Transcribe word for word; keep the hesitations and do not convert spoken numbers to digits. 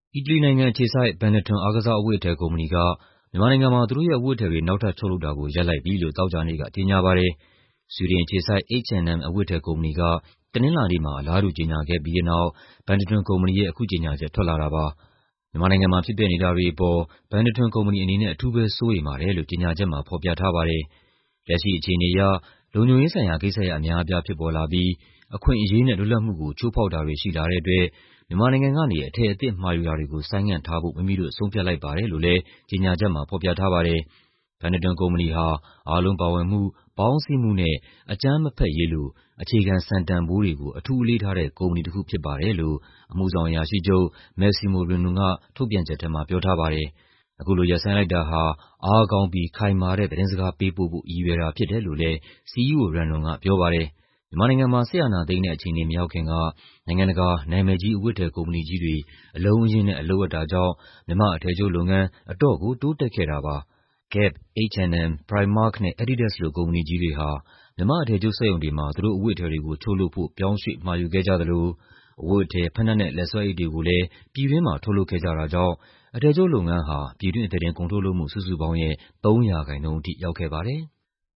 အီတလီနိုင်ငံအခြေစိုက် Benetton အားကစားအဝတ်အထည်ကုမ္ပဏီက မြန်မာနိုင်ငံမှာ သူတို့ရဲ့အဝတ်အထည်တွေ နောက်ထပ်ထုတ်လုပ်တာကို ရပ်လိုက်ပြီလို့ သောကြာနေ့က ကြေညာပါတယ်။ ဆွီဒင်အခြေစိုက် H and M အဝတ်အထည်ကုမ္ပဏီက တနင်္လာနေ့မှာ အလားတူကြေညာခဲ့ပြီးတဲ့နောက် Benetton ကုမ္ပဏီရဲ့ အခုကြေညာချက် ထွက်လာတာပါ။ မြန်မာနိုင်ငံမှာဖြစ်ပျက်နေတာတွေအပေါ် Benetton ကုမ္ပဏီအနေနဲ့ အထူးပဲ စိုးရိမ်ပါတယ်လို့ ကြေညာချက်မှာ ဖော်ပြထားပါတယ်။ လက်ရှိအခြေအနေအရ လုံခြုံရေးဆိုင်ရာကိစ္စရပ်အများအပြားဖြစ်ပေါ်လာပြီး အခွင့်အရေးနဲ့ လွတ်လပ်မှုကို ချိုးဖောက်တာတွေရှိလာတဲ့အတွက် မြန်မာနိုင်ငံကနေ အထည်အသစ်မှာယူတာတွေကို ဆိုင်းငံ့ထားဖို့ မိမိတို့ ဆုံးဖြတ်လိုက်ပါတယ်လို့လည်း ကြေညာချက်မှာ ဖော်ပြထားပါတယ်။ Benetton ကုမ္ပဏီဟာ အားလုံးပါဝင်မှု၊ ပေါင်းစည်းမှုနဲ့ အကြမ်းမဖက်ရေးလို အခြေခံစံတန်ဖိုးတွေကို အထူးအလေးထားတဲ့ ကုမ္ပဏီတခုဖြစ်ပါတယ်လို့ အမှုဆောင်အရာရှိချုပ် Massimo Renno က ထုတ်ပြန်ချက်ထဲမှာ ပြောထားပါတယ်။ အခုလိုရပ်ဆိုင်းလိုက်တာဟာ အားကောင်းပြီး ခိုင်မာတဲ့ သတင်းစကားပေးပို့ဖို့ ရည်ရွယ်တာဖြစ်တယ်လို့လည်း စီအီးအို Renno ကပြောပါတယ်။ မြန်မာနိုင်ငံမှာ စစ်အာဏာသိမ်းတဲ့အခြေအနေမရောက်ခင်က နိုင်ငံတကာ နာမည်ကြီး အဝတ်အထည်ကုမ္ပဏီကြီးတွေ အလုံးအရင်းနဲ့ အလုပ်အပ်တာကြောင့် မြန်မာ့အထည်ချုပ်လုပ်ငန်း အတော့်ကို တိုးတက်ခဲ့တာပါ။ Gap ၊ H and M ၊ Primark နဲ့ Adidas လို ကုမ္ပဏီကြီးတွေဟာ မြန်မာ့အထည်ချုပ်စက်ရုံတွေမှာ သူတို့အဝတ်အထည်တွေကို ချုပ်လုပ်ဖို့ ပြောင်းရွှေ့မှာယူခဲ့ကြသလို အဝတ်အထည်၊ ဖိနပ်နဲ့ လက်စွပ်အိတ်တွေကိုလည်း ပြည်တွင်းမှာ ထုတ်လုပ်ခဲ့ကြတာကြောင့် အထည်ချုပ်လုပ်ငန်းဟာ ပြည်တွင်း အသားတင်ကုန်ထုတ်လုပ်မှု စုစုပေါင်းရဲ့ ၃% ထိရောက်ခဲ့ပါတယ်။